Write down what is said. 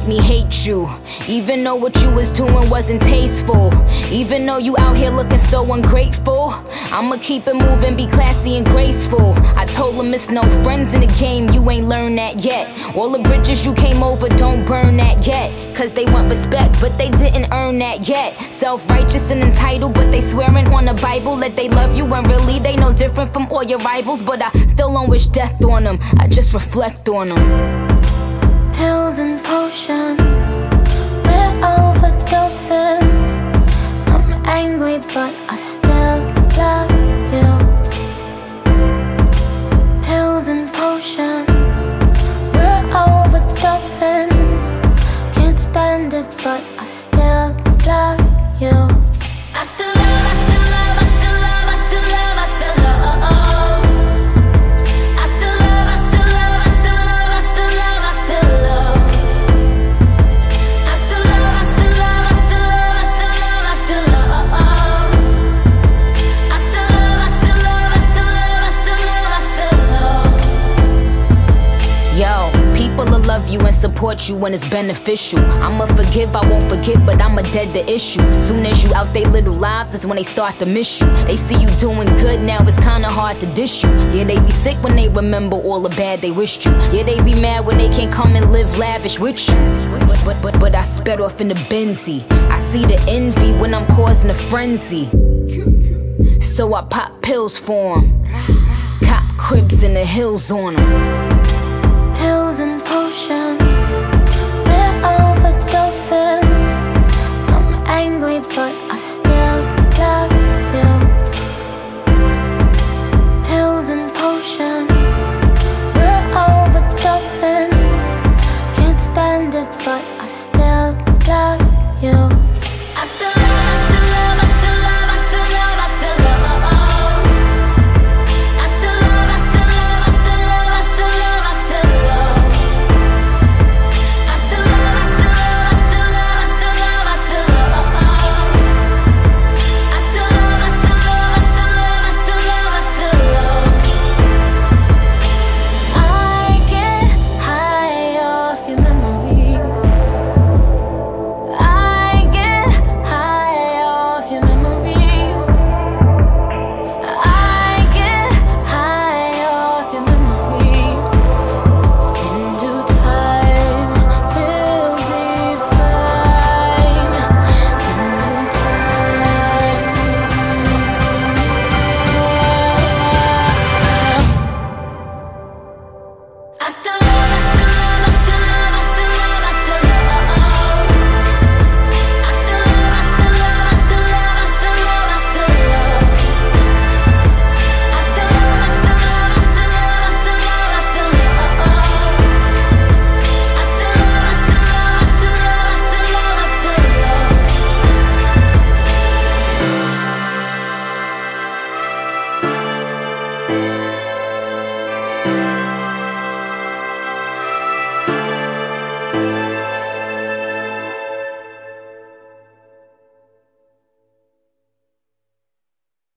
make me hate you. Even though what you was doing wasn't tasteful. Even though you out here looking so ungrateful, I'ma keep it moving, be classy and graceful. I told him it's no friends in the game, you ain't learned that yet. All the bridges you came over, don't burn that yet. Cause they want respect, but they didn't earn that yet. Self-righteous and entitled, but they swearing on the Bible that they love you, and really they no different from all your rivals. But I still don't wish death on them, I just reflect on them. Pills and potions, we're overdosing. I'm angry, but I still love you. Pills and potions, we're overdosing. Can't stand it, but I still love you. I still love, I still love, I still love, I still love, I still love. I still love, I still love, I still love, I still love, I still love. I still love, I still love, I still love, I still love, I still love. I still love, I still love, I still love, I still love, I still love. Yo, people will love you and support you when it's beneficial. I'ma forgive, I won't forget, but I'ma dead the issue. Soon as you out they little lives is when they start to miss you. They see you doing good now, it's kinda hard to dish you. Yeah, they be sick when they remember all the bad they wished you. Yeah, they be mad when they can't come and live lavish with you. But I sped off in the Benzie. I see the envy when I'm causing a frenzy. So I pop pills for 'em, cop cribs in the hills on 'em.